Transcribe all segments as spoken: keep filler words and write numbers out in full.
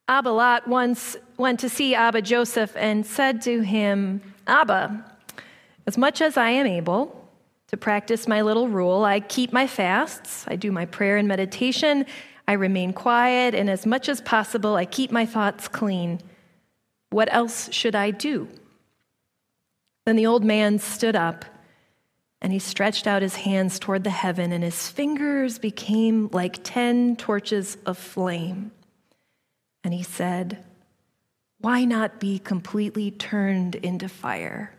Abba Lot once went to see Abba Joseph and said to him, "Abba, as much as I am able to practice my little rule, I keep my fasts, I do my prayer and meditation, I remain quiet, and as much as possible, I keep my thoughts clean. What else should I do?" Then the old man stood up, and he stretched out his hands toward the heaven, and his fingers became like ten torches of flame. And he said, "Why not be completely turned into fire?"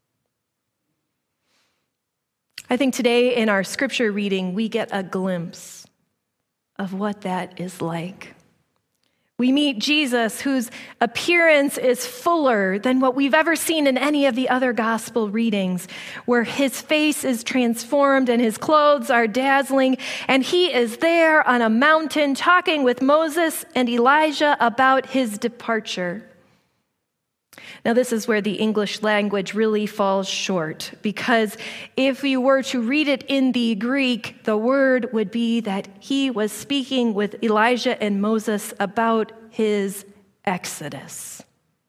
I think today in our scripture reading, we get a glimpse of what that is like. We meet Jesus, whose appearance is fuller than what we've ever seen in any of the other gospel readings, where his face is transformed and his clothes are dazzling, and he is there on a mountain talking with Moses and Elijah about his departure. Now, this is where the English language really falls short, because if you were to read it in the Greek, the word would be that he was speaking with Elijah and Moses about his exodus.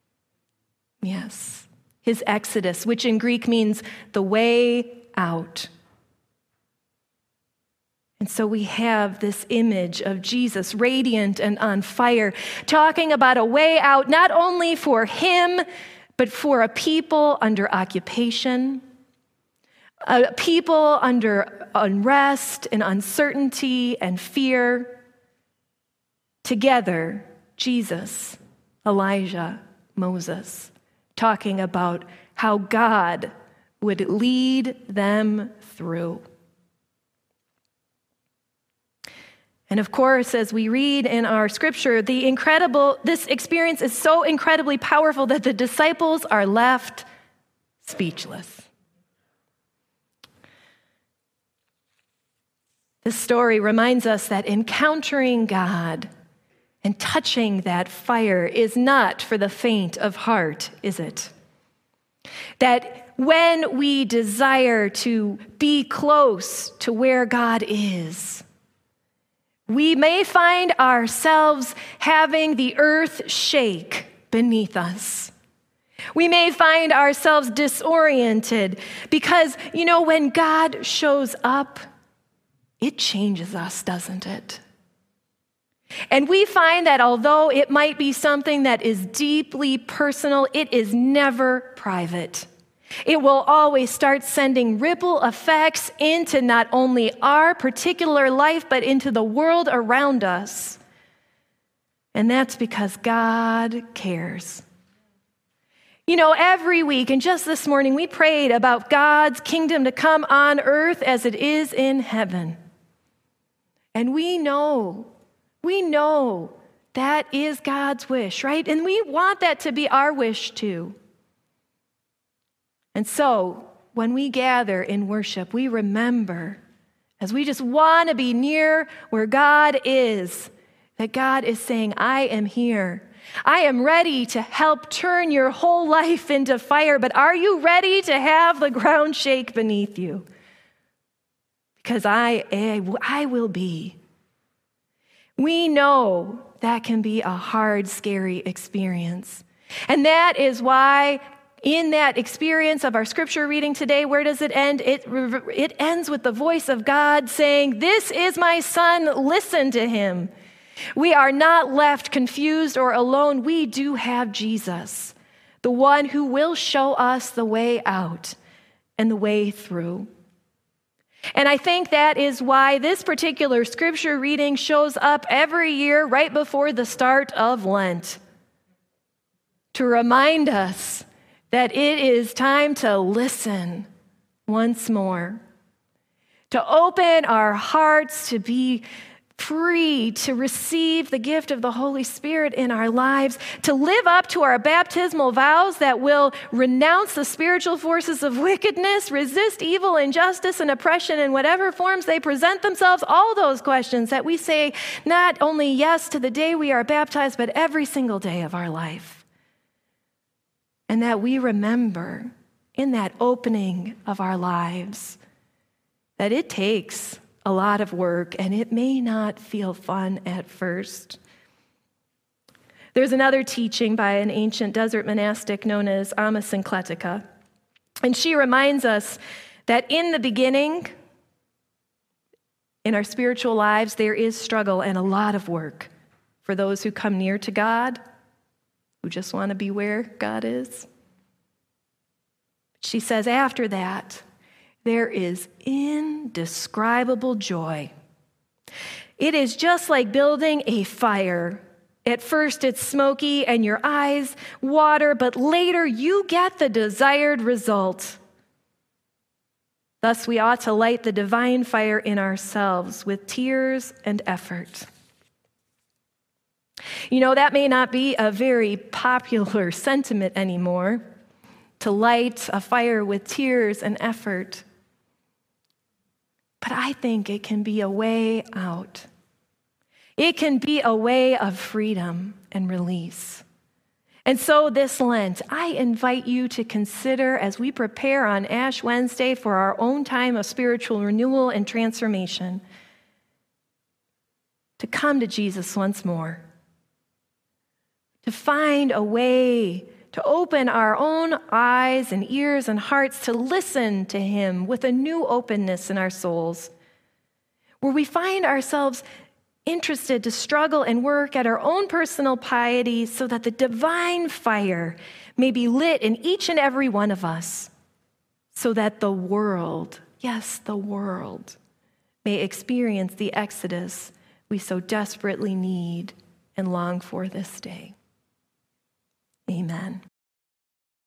Yes, his exodus, which in Greek means the way out. And so we have this image of Jesus, radiant and on fire, talking about a way out, not only for him, but for a people under occupation, a people under unrest and uncertainty and fear. Together, Jesus, Elijah, Moses, talking about how God would lead them through. And of course, as we read in our scripture, the incredible, this experience is so incredibly powerful that the disciples are left speechless. This story reminds us that encountering God and touching that fire is not for the faint of heart, is it? That when we desire to be close to where God is, we may find ourselves having the earth shake beneath us. We may find ourselves disoriented because, you know, when God shows up, it changes us, doesn't it? And we find that although it might be something that is deeply personal, it is never private. It will always start sending ripple effects into not only our particular life, but into the world around us. And that's because God cares. You know, every week, and just this morning, we prayed about God's kingdom to come on earth as it is in heaven. And we know, we know that is God's wish, right? And we want that to be our wish too. And so, when we gather in worship, we remember, as we just want to be near where God is, that God is saying, "I am here. I am ready to help turn your whole life into fire, but are you ready to have the ground shake beneath you? Because I, I will be." We know that can be a hard, scary experience. And that is why in that experience of our scripture reading today, where does it end? It, it ends with the voice of God saying, "This is my son, listen to him." We are not left confused or alone. We do have Jesus, the one who will show us the way out and the way through. And I think that is why this particular scripture reading shows up every year right before the start of Lent, to remind us that it is time to listen once more, to open our hearts to be free to receive the gift of the Holy Spirit in our lives, to live up to our baptismal vows that will renounce the spiritual forces of wickedness, resist evil, injustice, and oppression in whatever forms they present themselves. All those questions that we say not only yes to the day we are baptized, but every single day of our life. And that we remember in that opening of our lives that it takes a lot of work, and it may not feel fun at first. There's another teaching by an ancient desert monastic known as Amma Syncletica, and she reminds us that in the beginning, in our spiritual lives, there is struggle and a lot of work for those who come near to God, who just want to be where God is. She says after that, there is indescribable joy. It is just like building a fire. At first it's smoky and your eyes water, but later you get the desired result. Thus we ought to light the divine fire in ourselves with tears and effort. You know, that may not be a very popular sentiment anymore, to light a fire with tears and effort. But I think it can be a way out. It can be a way of freedom and release. And so this Lent, I invite you to consider as we prepare on Ash Wednesday for our own time of spiritual renewal and transformation, to come to Jesus once more, to find a way to open our own eyes and ears and hearts to listen to him with a new openness in our souls, where we find ourselves interested to struggle and work at our own personal piety so that the divine fire may be lit in each and every one of us, so that the world, yes, the world, may experience the exodus we so desperately need and long for this day. Amen.